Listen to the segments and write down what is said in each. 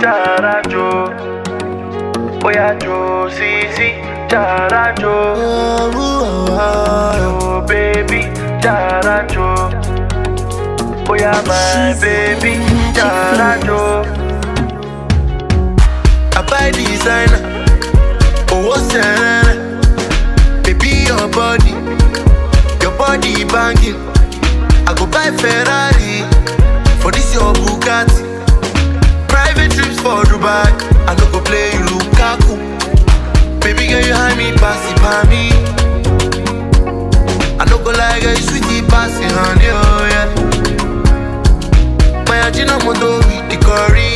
Charajo. Oya jo, sisi, charajo. Oh baby, charajo. Oya my baby, charajo. I buy designer, oh what's that? Baby your body banging. I go buy Ferrari, for this your Bugatti. Private trips for Dubai, I no go play you Lukaku. Baby girl you hide me, pass it by me. I no go like a sweetie passing honey, oh yeah. My Ajinomoto with the curry.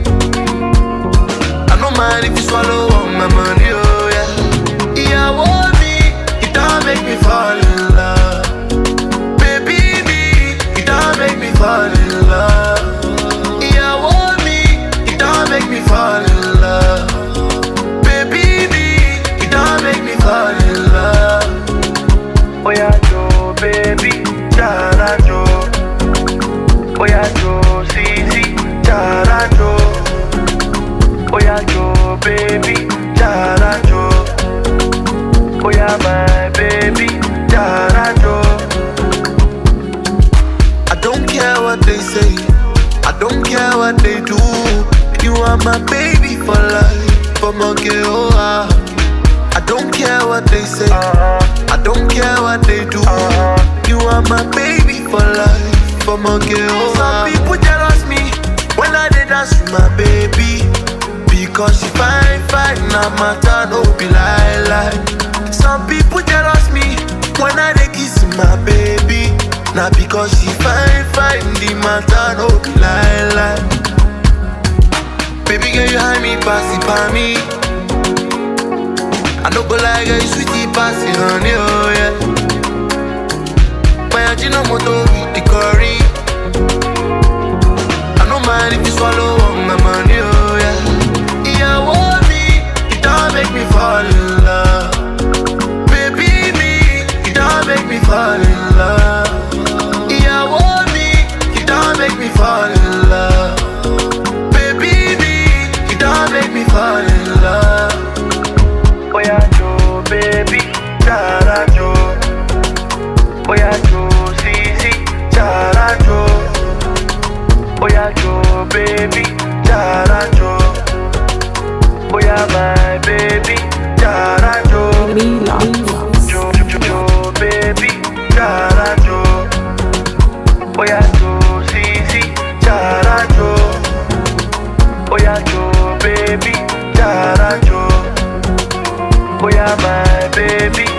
I no mind if you swallow all my money, oh yeah. Yeah, want me, it don't make me fall in love. Baby, it don't make me fall in love. Yeah, want me, it don't make me fall in love. Baby, it don't make me fall in love. Oya jo, baby, charajo. Oya jo, sisi, charajo. Oya jo, baby, charajo. Oya my baby, charajo. I don't care what they say, I don't care what they do. You are my baby for life, for my girl. I don't care what they say, I don't care what they do. You are my baby for life, for my girl. Some people jealous me when I did dance with my baby, because she fine, now matter no be lie. Some people jealous me when I dey kiss my baby, now because she fine, the matter no be lie. Baby girl you hide me, pass it by me. I no go like a sweetie passing honey, oh yeah. My Ajinomoto with the curry. I no mind if you swallow all my money, oh yeah. Yeah, want me, it don't make me fall in love. Baby, it don't make me fall in love. Yeah, want me, it don't make me fall in love. Baby, it don't make me fall in love. Oya jo, baby, charajo. Oya jo, sisi, charajo. Oya jo, baby, charajo. Oya my baby, charajo. Jo, baby, charajo. Oya jo, sisi, charajo. Oya jo, baby, charajo. Oya my baby,